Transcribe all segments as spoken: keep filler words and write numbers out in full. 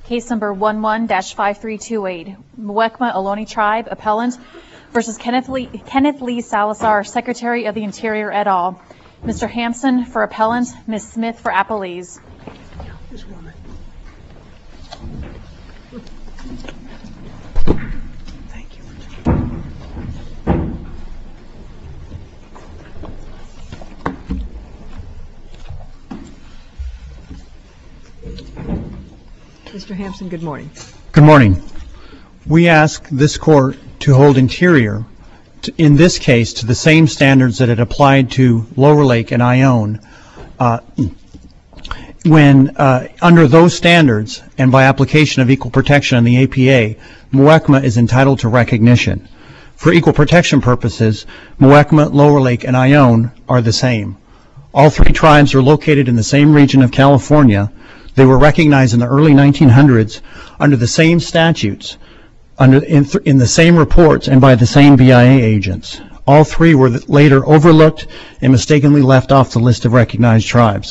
Case number one one dash five three two eight, Muwekma Ohlone Tribe, Appellant versus Kenneth Lee, Kenneth Lee Salazar, Secretary of the Interior et al. Mister Hampson for Appellant, Miz Smith for Appellees. Thank you. Mister Hampson, good morning. Good morning. We ask this court to hold Interior, to, in this case, to the same standards that it applied to Lower Lake and Ione. Uh, when, uh, under those standards, and by application of equal protection in the A P A, Muwekma is entitled to recognition. For equal protection purposes, Muwekma, Lower Lake, and Ione are the same. All three tribes are located in the same region of California. They were recognized in the early nineteen hundreds under the same statutes, under in, th in the same reports, and by the same B I A agents. All three were later overlooked and mistakenly left off the list of recognized tribes.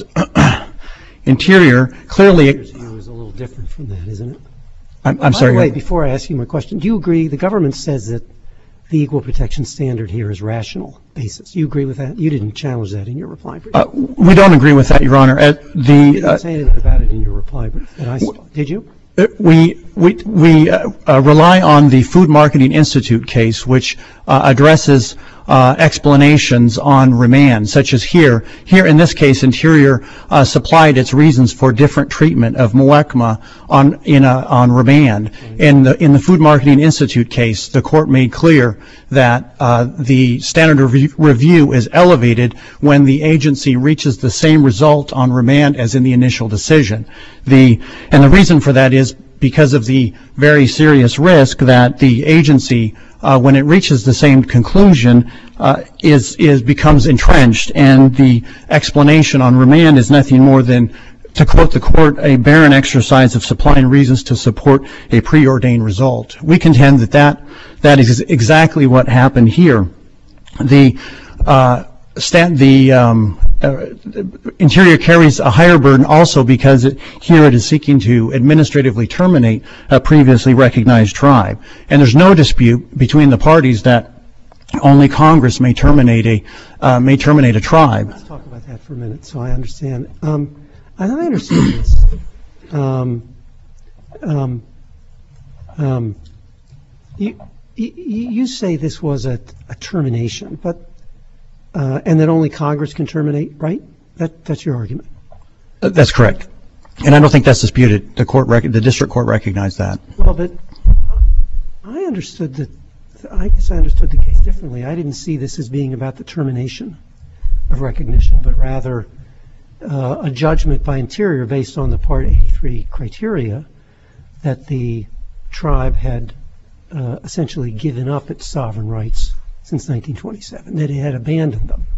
Interior clearly... It was a little different from that, isn't it? I'm, I'm By sorry. the way, before I ask you my question, do you agree the government says that the equal protection standard here is rational basis? You agree with that? You didn't challenge that in your reply brief. Uh, we don't agree with that, Your Honor. At the, you didn't uh, say anything about it in your reply brief that I saw. Did you? We we we uh, uh, rely on the Food Marketing Institute case, which uh, addresses uh, explanations on remand, such as here. Here, in this case, Interior uh, supplied its reasons for different treatment of Muwekma on in a, on remand. In the in the Food Marketing Institute case, the court made clear that uh, the standard of re review is elevated when the agency reaches the same result on remand as in the initial decision. The and the reason for that is because of the very serious risk that the agency, uh, when it reaches the same conclusion, uh, is is becomes entrenched, and the explanation on remand is nothing more than, to quote the court, a barren exercise of supplying reasons to support a preordained result. We contend that that, that is exactly what happened here. The uh, stand, the um, uh, Interior carries a higher burden also because it, here it is seeking to administratively terminate a previously recognized tribe. And there's no dispute between the parties that only Congress may terminate a uh, may terminate a tribe. Let's talk about that for a minute so I understand. Um, as I understand this, um, um, um, you, you, you say this was a, a termination, but Uh, and that only Congress can terminate, right? That, that's your argument. Uh, that's correct. And I don't think that's disputed. The court, rec the district court recognized that. Well, but I understood that, I guess I understood the case differently. I didn't see this as being about the termination of recognition, but rather uh, a judgment by Interior based on the Part eighty-three criteria that the tribe had uh, essentially given up its sovereign rights since nineteen twenty-seven, that it had abandoned them.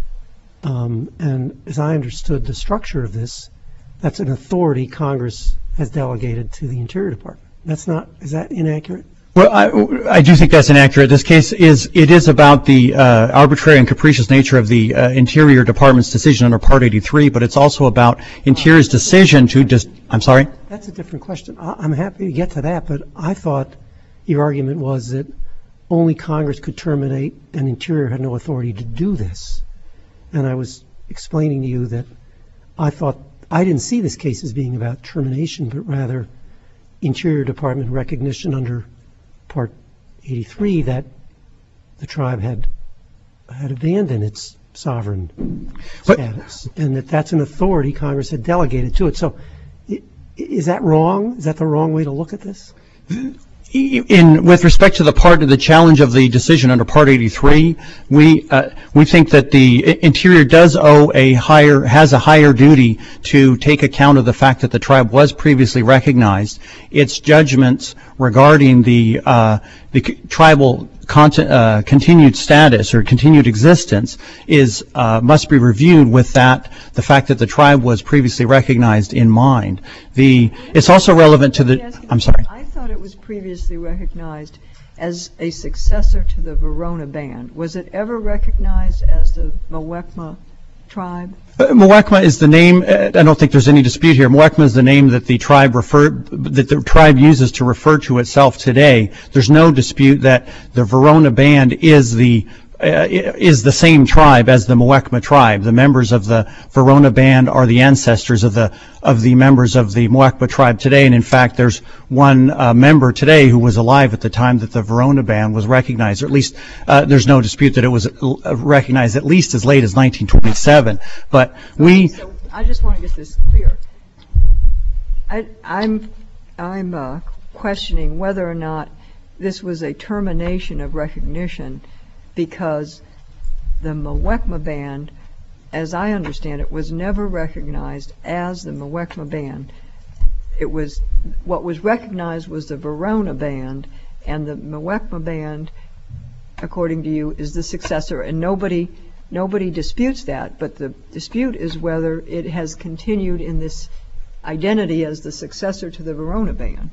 Um, and as I understood the structure of this, that's an authority Congress has delegated to the Interior Department. That's not, is that inaccurate? Well, I, I do think that's inaccurate. This case is, it is about the uh, arbitrary and capricious nature of the uh, Interior Department's decision under Part eighty-three, but it's also about Interior's decision to just, I'm sorry? That's a different question. I, I'm happy to get to that, but I thought your argument was that only Congress could terminate, and Interior had no authority to do this. And I was explaining to you that I thought, I didn't see this case as being about termination, but rather Interior Department recognition under Part eighty-three that the tribe had had abandoned its sovereign status, and that that's an authority Congress had delegated to it. So is that wrong? Is that the wrong way to look at this? In, with respect to the part of the challenge of the decision under Part eighty-three, we uh, we think that the Interior does owe a higher, has a higher duty to take account of the fact that the tribe was previously recognized. Its judgments regarding the uh, the tribal content, uh, continued status or continued existence is uh, must be reviewed with that the fact that the tribe was previously recognized in mind. The it's also relevant to the. I'm sorry. I thought it was previously recognized as a successor to the Verona Band. Was it ever recognized as the Muwekma tribe? Uh, Muwekma is the name, uh, I don't think there's any dispute here. Muwekma is the name that the tribe refer, that the tribe uses to refer to itself today. There's no dispute that the Verona Band is the Uh, is the same tribe as the Muwekma tribe. The members of the Verona Band are the ancestors of the of the members of the Muwekma tribe today, and in fact there's one uh, member today who was alive at the time that the Verona Band was recognized, or at least uh, there's no dispute that it was uh, recognized at least as late as nineteen twenty-seven. But we... So I just want to get this clear. I, I'm, I'm uh, questioning whether or not this was a termination of recognition, because the Muwekma Band, as I understand it, was never recognized as the Muwekma Band. It was, what was recognized was the Verona Band, and the Muwekma Band, according to you, is the successor, and nobody, nobody disputes that, but the dispute is whether it has continued in this identity as the successor to the Verona Band.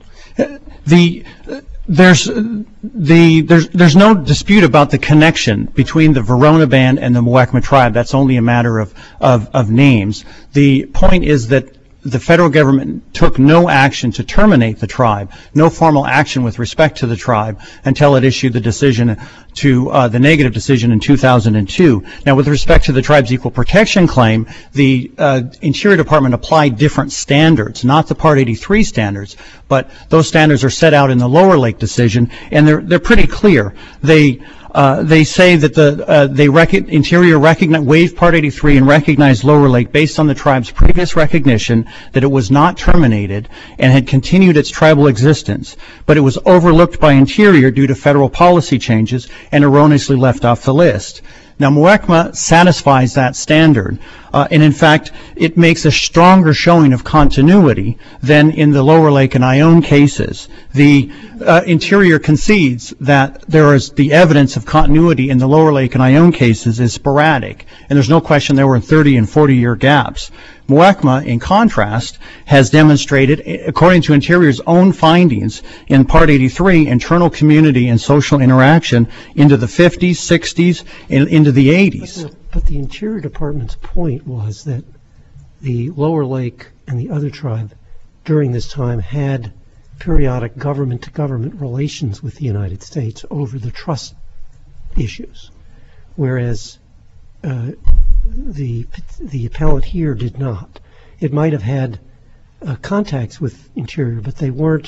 The uh, there's uh, the there's there's no dispute about the connection between the Verona Band and the Muwekma tribe. That's only a matter of of, of names. The point is that the federal government took no action to terminate the tribe, no formal action with respect to the tribe until it issued the decision to uh, the negative decision in two thousand two. Now, with respect to the tribe's equal protection claim, the uh, Interior Department applied different standards, not the Part eighty-three standards, but those standards are set out in the Lower Lake decision, and they're they're pretty clear. They Uh, they say that the uh, they rec Interior recognize, waived Part eighty-three and recognized Lower Lake based on the tribe's previous recognition that it was not terminated and had continued its tribal existence, but it was overlooked by Interior due to federal policy changes and erroneously left off the list. Now, Muwekma satisfies that standard, uh, and in fact, it makes a stronger showing of continuity than in the Lower Lake and Ione cases. The uh, Interior concedes that there is the evidence of continuity in the Lower Lake and Ione cases is sporadic, and there's no question there were thirty and forty year gaps. Muwekma, in contrast, has demonstrated, according to Interior's own findings in Part eighty-three, internal community and social interaction into the fifties, sixties, and into the eighties. But the, but the Interior Department's point was that the Lower Lake and the other tribe during this time had periodic government-to-government relations with the United States over the trust issues, whereas uh, the the appellant here did not. It might have had uh, contacts with Interior, but they weren't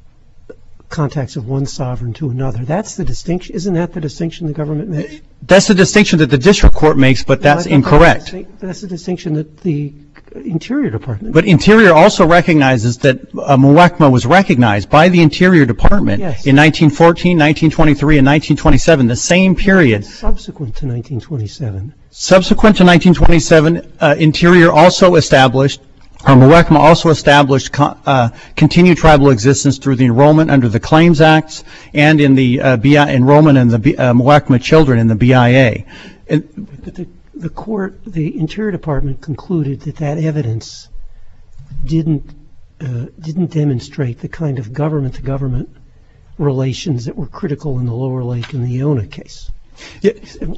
contacts of one sovereign to another. That's the distinction. Isn't that the distinction the government makes? That's the distinction that the district court makes, but that's no, incorrect. That's, that's the distinction that the Interior Department But Interior also recognizes that uh, Muwekma was recognized by the Interior Department yes. in nineteen fourteen, nineteen twenty-three, and nineteen twenty-seven, the same period. Subsequent to nineteen twenty-seven. Subsequent to nineteen twenty-seven, uh, Interior also established, or Muwekma also established co uh, continued tribal existence through the enrollment under the Claims Acts and in the uh, B I enrollment in the B uh, Muwekma children in the B I A. And, but the, the court, the Interior Department concluded that that evidence didn't uh, didn't demonstrate the kind of government-to-government relations that were critical in the Lower Lake and the Iona case. Yeah.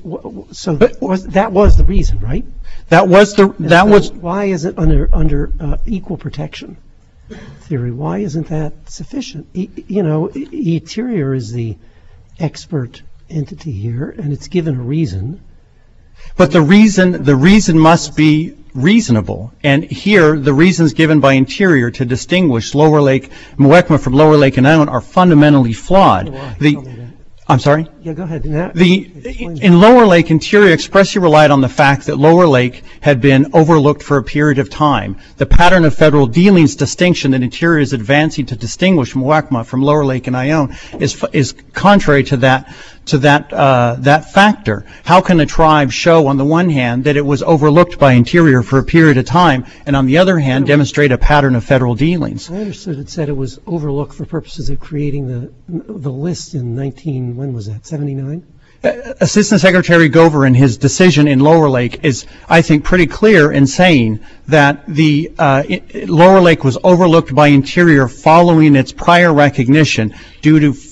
So that was, that was the reason, right? That was the that so was. Why is it under under uh, equal protection theory? Why isn't that sufficient? E, you know, Interior is the expert entity here, and it's given a reason. But the reason the reason must be reasonable, and here the reasons given by Interior to distinguish Lower Lake Muwekma from Lower Lake and Ione are fundamentally flawed. Why? The Tell me that. I'm sorry? Yeah, go ahead. Now, The, explain that. in Lower Lake, Interior expressly relied on the fact that Lower Lake had been overlooked for a period of time. The pattern of federal dealings distinction that Interior is advancing to distinguish Muwekma from Lower Lake and Ione is, is contrary to that, to that, uh, that factor. How can a tribe show, on the one hand, that it was overlooked by Interior for a period of time, and on the other hand, demonstrate a pattern of federal dealings? I understood it said it was overlooked for purposes of creating the the list in nineteen, when was that, seventy-nine? Assistant Secretary Gover, in his decision in Lower Lake, is, I think, pretty clear in saying that the uh, it, Lower Lake was overlooked by Interior following its prior recognition due to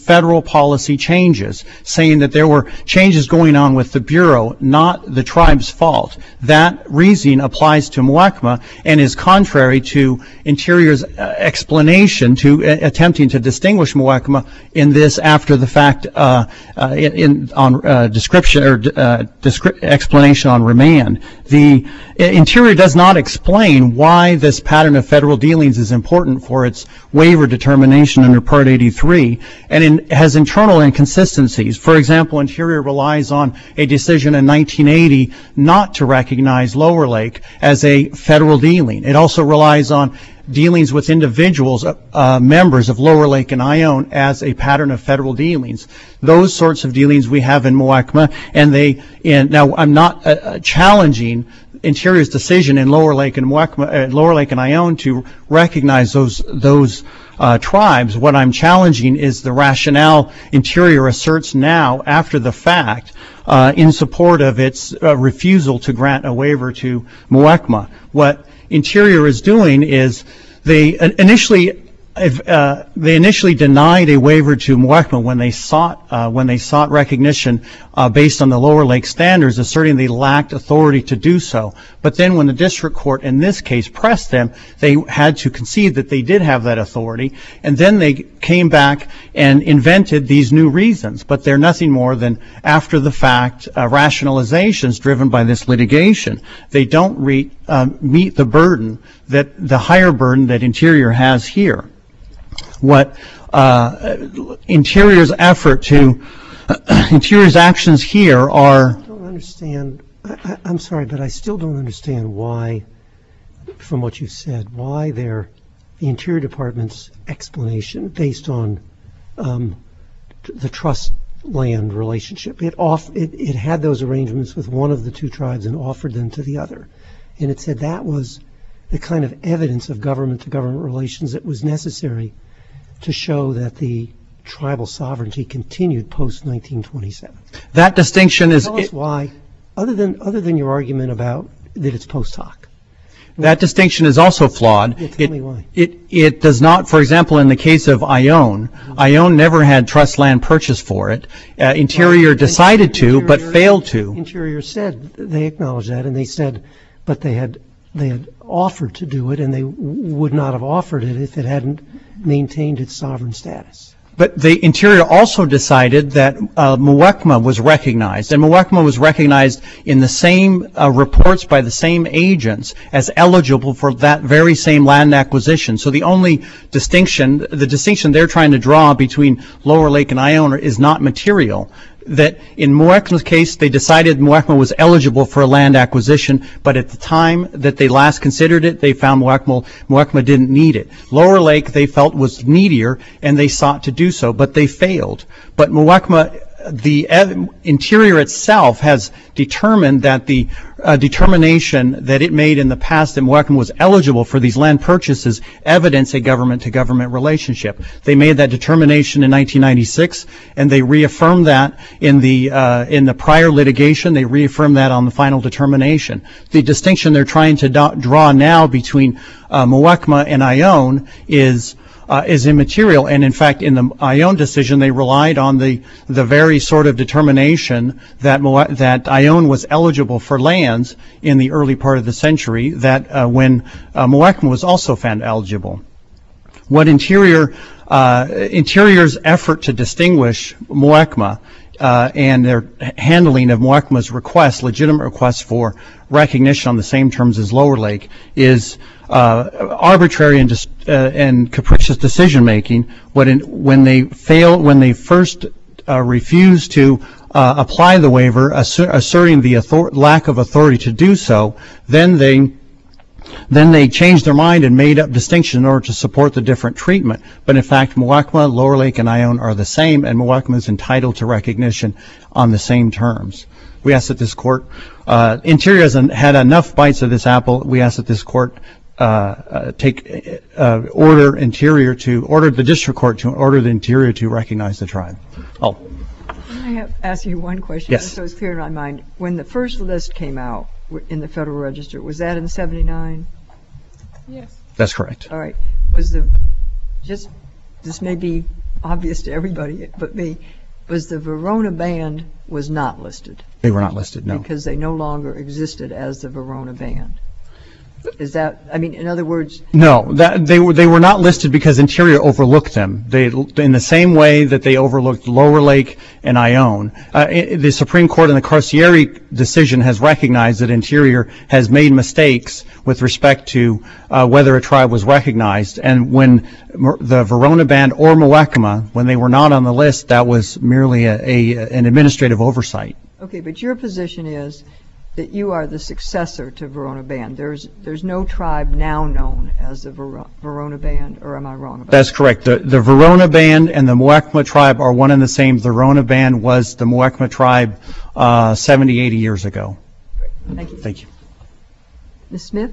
federal policy changes, saying that there were changes going on with the Bureau, not the tribe's fault. That reasoning applies to Muwekma and is contrary to Interior's uh, explanation to uh, attempting to distinguish Muwekma in this after the fact uh, uh, in, in on uh, description or uh, descri- explanation on remand. The uh, Interior does not explain why this pattern of federal dealings is important for its waiver determination under Part eighty-three, and in, has internal inconsistencies. For example, Interior relies on a decision in nineteen eighty not to recognize Lower Lake as a federal dealing. It also relies on dealings with individuals, uh, members of Lower Lake and Ione, as a pattern of federal dealings. Those sorts of dealings we have in Muwekma, and they, in, now I'm not uh, challenging Interior's decision in Lower Lake and Muwekma, uh, Lower Lake and Ione to recognize those those uh, tribes. What I'm challenging is the rationale Interior asserts now, after the fact, uh, in support of its uh, refusal to grant a waiver to Muwekma. What Interior is doing is they initially uh, they initially denied a waiver to Muwekma when they sought uh, when they sought recognition uh, based on the Lower Lake standards, asserting they lacked authority to do so. But then when the district court in this case pressed them, they had to concede that they did have that authority, and then they came back and invented these new reasons. But they're nothing more than after the fact uh, rationalizations driven by this litigation. They don't re- uh, meet the burden that the higher burden that Interior has here. What uh, Interior's effort to Interior's actions here are. I don't understand. I, I, I'm sorry, but I still don't understand why, from what you said, why they're the Interior Department's explanation based on um, t- the trust land relationship. It, off, it, it had those arrangements with one of the two tribes and offered them to the other. And it said that was the kind of evidence of government-to-government relations that was necessary to show that the tribal sovereignty continued post nineteen twenty-seven. That distinction is. Tell us why, other than other than your argument about that it's post hoc. That distinction is also flawed. Yeah, tell it, me why. It, it does not, for example, in the case of Ione, mm-hmm. Ione never had trust land purchase for it. Uh, Interior right. decided Interior, to, but failed to. Interior said, they acknowledged that, and they said, but they had they had offered to do it, and they w- would not have offered it if it hadn't maintained its sovereign status. But the Interior also decided that uh, Muwekma was recognized, and Muwekma was recognized in the same uh, reports by the same agents as eligible for that very same land acquisition. So the only distinction, the distinction they're trying to draw between Lower Lake and Ione is not material. That in Muwekma's case, they decided Muwekma was eligible for a land acquisition, but at the time that they last considered it, they found Muwekma, Muwekma didn't need it. Lower Lake, they felt, was needier, and they sought to do so, but they failed. But Muwekma, the Interior itself has determined that the uh, determination that it made in the past that Muwekma was eligible for these land purchases evidence a government-to-government relationship. They made that determination in nineteen ninety-six, and they reaffirmed that in the uh, in the prior litigation. They reaffirmed that on the final determination. The distinction they're trying to do- draw now between uh, Muwekma and Ione is Uh, is immaterial, and in fact, in the Ione decision, they relied on the the very sort of determination that Mo- that Ione was eligible for lands in the early part of the century. That uh, when uh, Muwekma was also found eligible. What Interior uh, Interior's effort to distinguish Muwekma uh, and their handling of Muwekma's request, legitimate request for recognition on the same terms as Lower Lake, is uh, arbitrary and, dis- uh, and capricious decision making. When, in, when they fail, when they first uh, refuse to uh, apply the waiver, assert, asserting the author- lack of authority to do so, then they then they changed their mind and made up distinction in order to support the different treatment. But in fact, Muwekma, Lower Lake, and Ione are the same, and Muwekma is entitled to recognition on the same terms. We ask that this court, uh, Interior has had enough bites of this apple. We ask that this court uh, uh, take uh, order Interior to order the district court to order the Interior to recognize the tribe. Oh. Can I have, ask you one question? Yes. So it's clear in my mind. When the first list came out in the Federal Register, was that in seventy-nine? Yes. That's correct. All right. Was the, just, this may be obvious to everybody but me, was the Verona Band was not listed They were not listed, no. because they no longer existed as the Verona Band. Is that, I mean, in other words, No, that, they were they were not listed because Interior overlooked them. They, in the same way that they overlooked Lower Lake and Ione. Uh, i- the Supreme Court in the Carcieri decision has recognized that Interior has made mistakes with respect to uh, whether a tribe was recognized. And when Mer- the Verona Band or Muwekma, when they were not on the list, that was merely a, a an administrative oversight. okay, but your position is that you are the successor to Verona Band. There's there's no tribe now known as the Ver- Verona Band, or am I wrong about That's correct. The, the Verona Band and the Muwekma tribe are one and the same. The Verona Band was the Muwekma tribe uh, seventy, eighty years ago. that? Thank you. Thank you. Miz Smith?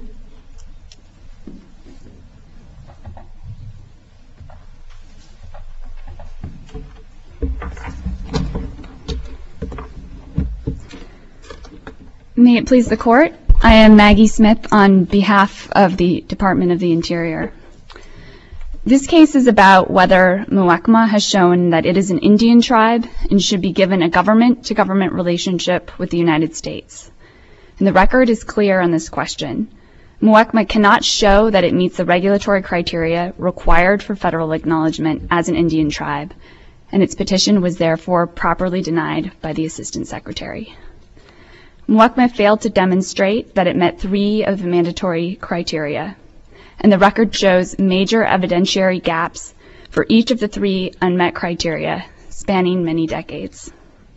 May it please the Court, I am Maggie Smith on behalf of the Department of the Interior. This case is about whether Muwekma has shown that it is an Indian tribe and should be given a government-to-government relationship with the United States. And the record is clear on this question. Muwekma cannot show that it meets the regulatory criteria required for federal acknowledgement as an Indian tribe, and its petition was therefore properly denied by the Assistant Secretary. Muwekma failed to demonstrate that it met three of the mandatory criteria, and the record shows major evidentiary gaps for each of the three unmet criteria, spanning many decades.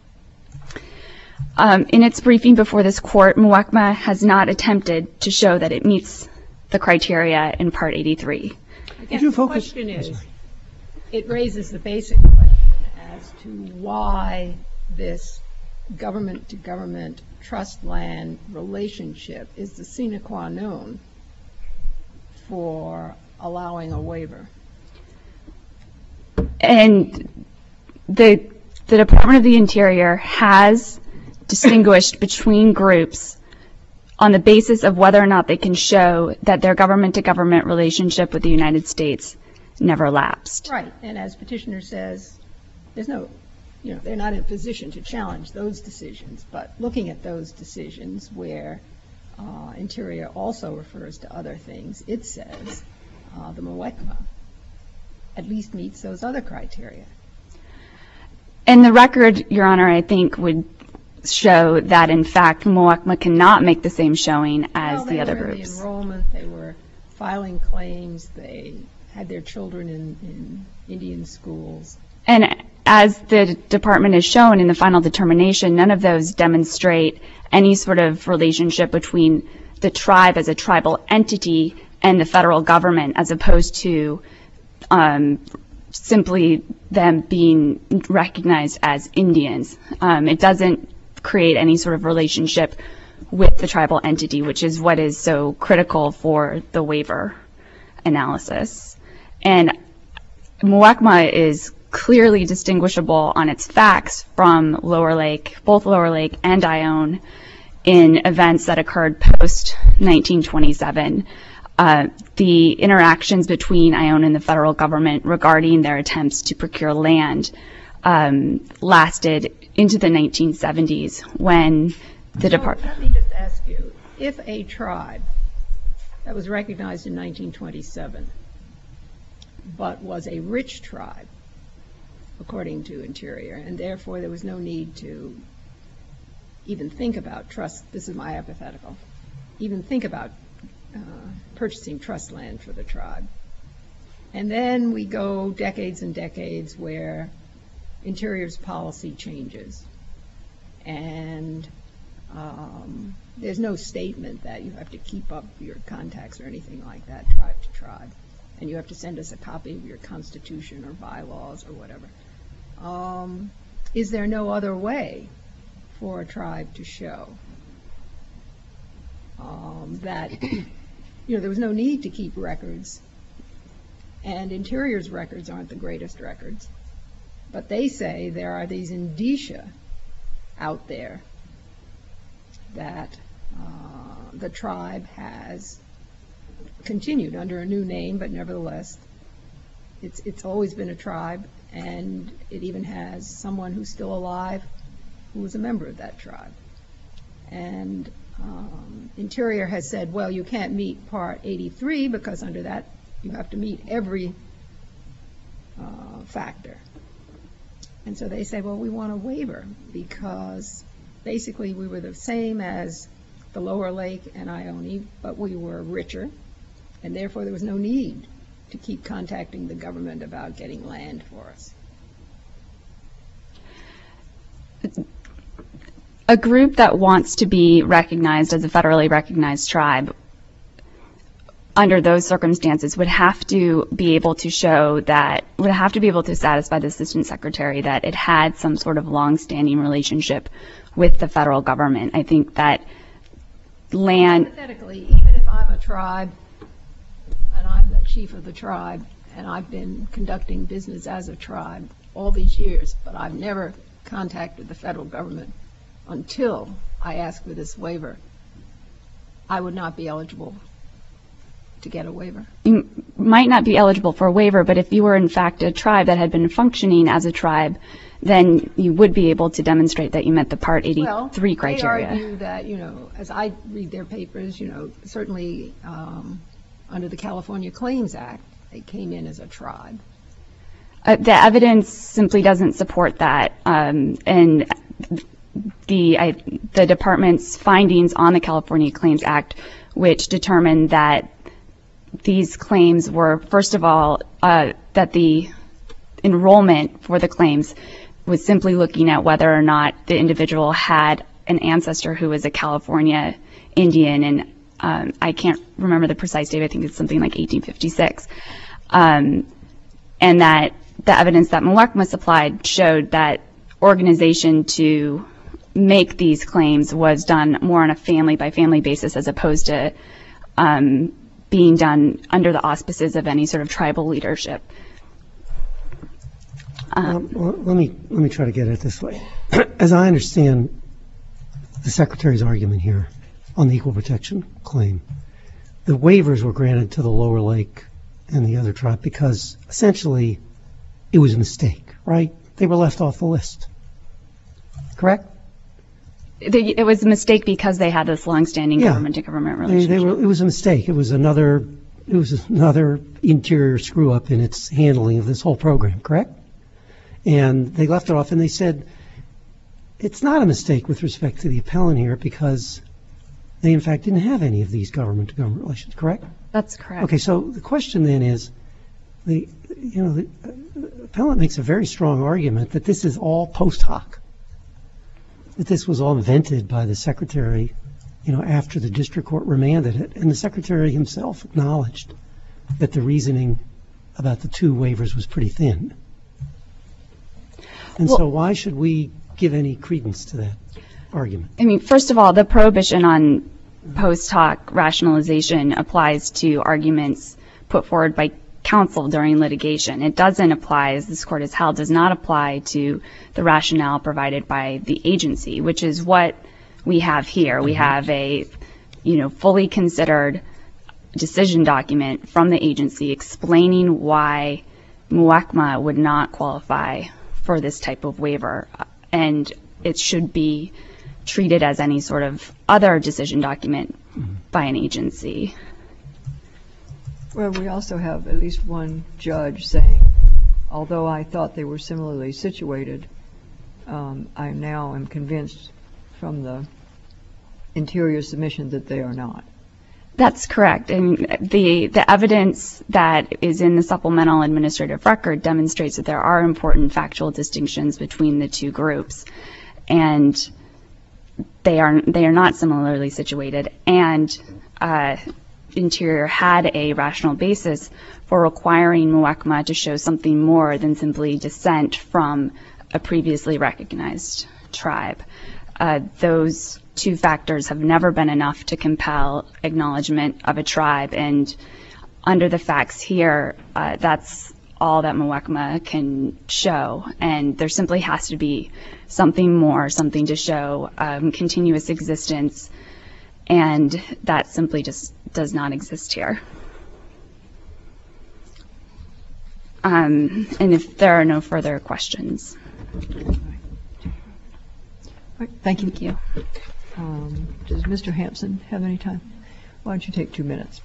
Um, in its briefing before this Court, Muwekma has not attempted to show that it meets the criteria in Part eighty-three. I guess you the focus- question is, it raises the basic question as to why this government-to-government trust land relationship is the sine qua non for allowing a waiver. And the, the Department of the Interior has distinguished between groups on the basis of whether or not they can show that their government-to-government relationship with the United States never lapsed. Right, and as petitioner says, there's no, you know, they're not in a position to challenge those decisions, but looking at those decisions where uh, Interior also refers to other things, it says uh, the Muwekma at least meets those other criteria. And the record, Your Honor, I think would show that, in fact, Muwekma cannot make the same showing as Well, the other They were in groups. the enrollment, they were filing claims, they had their children in, in Indian schools. And as the department has shown in the final determination, none of those demonstrate any sort of relationship between the tribe as a tribal entity and the federal government, as opposed to um, simply them being recognized as Indians. Um, it doesn't create any sort of relationship with the tribal entity, which is what is so critical for the waiver analysis. And Muwekma is clearly distinguishable on its facts from Lower Lake, both Lower Lake and Ione, in events that occurred post nineteen twenty-seven. Uh, the interactions between Ione and the federal government regarding their attempts to procure land um, lasted into the nineteen seventies when the department... Let me just ask you, if a tribe that was recognized in nineteen twenty-seven but was a rich tribe, according to Interior, and therefore there was no need to even think about trust, this is my hypothetical, even think about uh, purchasing trust land for the tribe. And then we go decades and decades where Interior's policy changes, and um, there's no statement that you have to keep up your contacts or anything like that, tribe to tribe, and you have to send us a copy of your constitution or bylaws or whatever. Um, is there no other way for a tribe to show um, that, you know, there was no need to keep records, and Interior's records aren't the greatest records, but they say there are these indicia out there that uh, the tribe has continued under a new name, but nevertheless It's, it's always been a tribe, and it even has someone who's still alive who was a member of that tribe. And um, Interior has said, well, you can't meet Part eighty-three because under that you have to meet every uh, factor. And so they say, well, we want a waiver because basically we were the same as the Lower Lake and Ione, but we were richer, and therefore there was no need to keep contacting the government about getting land for us. A group that wants to be recognized as a federally recognized tribe under those circumstances would have to be able to show that, would have to be able to satisfy the Assistant Secretary that it had some sort of long-standing relationship with the federal government. I think that land... Hypothetically, even if I'm a tribe and I'm the chief of the tribe and I've been conducting business as a tribe all these years, but I've never contacted the federal government until I ask for this waiver, I would not be eligible to get a waiver. You might not be eligible for a waiver, but if you were in fact a tribe that had been functioning as a tribe, then you would be able to demonstrate that you met the Part eighty-three well, criteria. They argue that, you know, as I read their papers, you know, certainly um, under the California Claims Act, they came in as a tribe. Uh, the evidence simply doesn't support that, um, and the I, the department's findings on the California Claims Act, which determined that these claims were, first of all, uh, that the enrollment for the claims was simply looking at whether or not the individual had an ancestor who was a California Indian, and um, I can't remember the precise date, I think it's something like eighteen fifty-six, um, and that the evidence that Muwekma supplied showed that organization to make these claims was done more on a family-by-family basis as opposed to um, being done under the auspices of any sort of tribal leadership. Um, well, let me let me try to get it this way. As I understand the Secretary's argument here on the equal protection claim, the waivers were granted to the Lower Lake and the other tribe because essentially it was a mistake, right? They were left off the list. Correct? They, it was a mistake because they had this long-standing Yeah. government-to-government They, relationship. they were, it was a mistake. It was another it was another interior screw-up in its handling of this whole program, correct? And they left it off, and they said it's not a mistake with respect to the appellant here because they, in fact, didn't have any of these government-to-government relations, correct? That's correct. Okay, so the question then is, the you know, the uh, appellant makes a very strong argument that this is all post hoc, that this was all invented by the Secretary, you know, after the district court remanded it, and the Secretary himself acknowledged that the reasoning about the two waivers was pretty thin. And Well- so why should we give any credence to that argument? I mean, first of all, the prohibition on post hoc rationalization applies to arguments put forward by counsel during litigation. It doesn't apply, as this court has held, does not apply to the rationale provided by the agency, which is what we have here. We have a, you know, fully considered decision document from the agency explaining why Muwekma would not qualify for this type of waiver, and it should be treated as any sort of other decision document by an agency. Well, we also have at least one judge saying, although I thought they were similarly situated, um, I now am convinced from the interior submission that they are not. That's correct. And the, the evidence that is in the supplemental administrative record demonstrates that there are important factual distinctions between the two groups. And they are, they are not similarly situated. And uh, Interior had a rational basis for requiring Muwekma to show something more than simply descent from a previously recognized tribe. Uh, those two factors have never been enough to compel acknowledgement of a tribe, and under the facts here, uh, that's all that Muwekma can show, and there simply has to be something more, something to show um, continuous existence, and that simply just does not exist here. Um, and if there are no further questions. All right, thank you. Thank you. Um, Does Mister Hampson have any time? Why don't you take two minutes?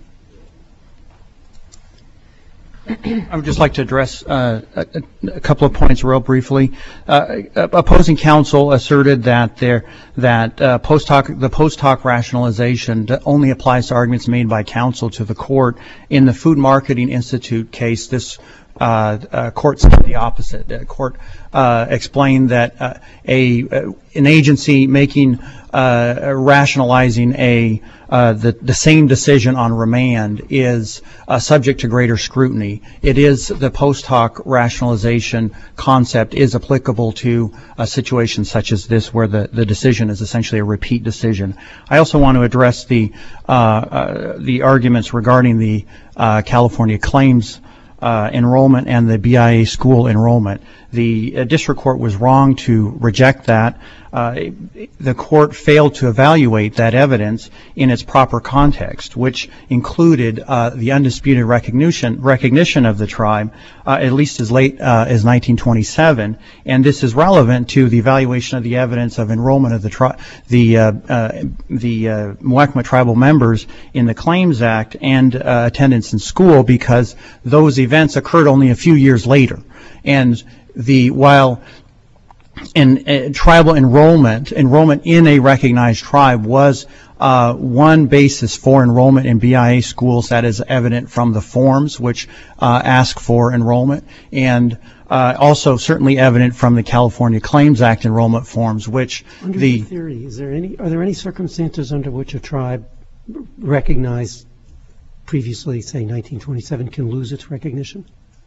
I would just like to address uh, a, a couple of points real briefly. Uh, opposing counsel asserted that there that uh, post hoc the post hoc rationalization only applies to arguments made by counsel to the court. In the Food Marketing Institute case, this uh, uh, court said the opposite. The court uh, explained that uh, a an agency making uh, rationalizing a Uh, the, the same decision on remand is uh, subject to greater scrutiny. It is the post hoc rationalization concept is applicable to a situation such as this where the, the decision is essentially a repeat decision. I also want to address the, uh, uh, the arguments regarding the uh, California claims uh, enrollment and the B I A school enrollment. The uh, district court was wrong to reject that. Uh, the court failed to evaluate that evidence in its proper context, which included uh, the undisputed recognition recognition of the tribe uh, at least as late uh, as nineteen twenty-seven. And this is relevant to the evaluation of the evidence of enrollment of the tri the uh, uh, the uh, Muwekma tribal members in the Claims Act and uh, attendance in school, because those events occurred only a few years later. And the while in uh, tribal enrollment, enrollment in a recognized tribe was uh, one basis for enrollment in B I A schools. That is evident from the forms which uh, ask for enrollment, and uh, also certainly evident from the California Claims Act enrollment forms, which under the your theory, is there any, are there any circumstances under which a tribe recognized previously, say nineteen twenty-seven, can lose its recognition?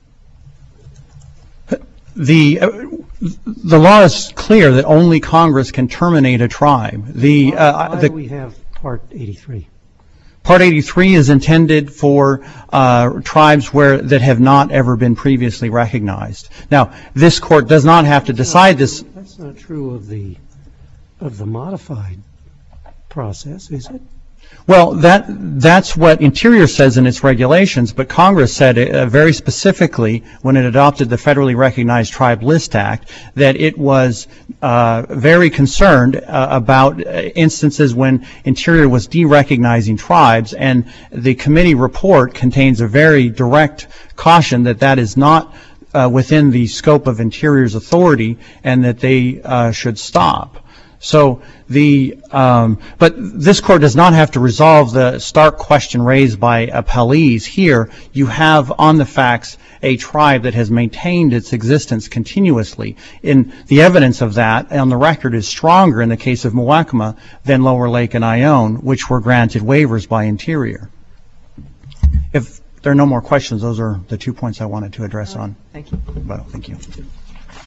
The uh, the law is clear that only Congress can terminate a tribe. The, Why, uh, why the do we have Part eighty-three? Part eighty-three is intended for uh, tribes where that have not ever been previously recognized. Now, this court does not have to decide this. That's not true of the of the modified process, is it? Well, that that's what Interior says in its regulations, but Congress said uh, very specifically when it adopted the Federally Recognized Tribe List Act that it was uh, very concerned uh, about uh, instances when Interior was de-recognizing tribes, and the committee report contains a very direct caution that that is not uh, within the scope of Interior's authority and that they uh, should stop. So the, um, but this court does not have to resolve the stark question raised by appellees here. You have on the facts a tribe that has maintained its existence continuously. In the evidence of that on the record is stronger in the case of Muwekma than Lower Lake and Ione, which were granted waivers by Interior. If there are no more questions, those are the two points I wanted to address on. Thank you. Well, thank you.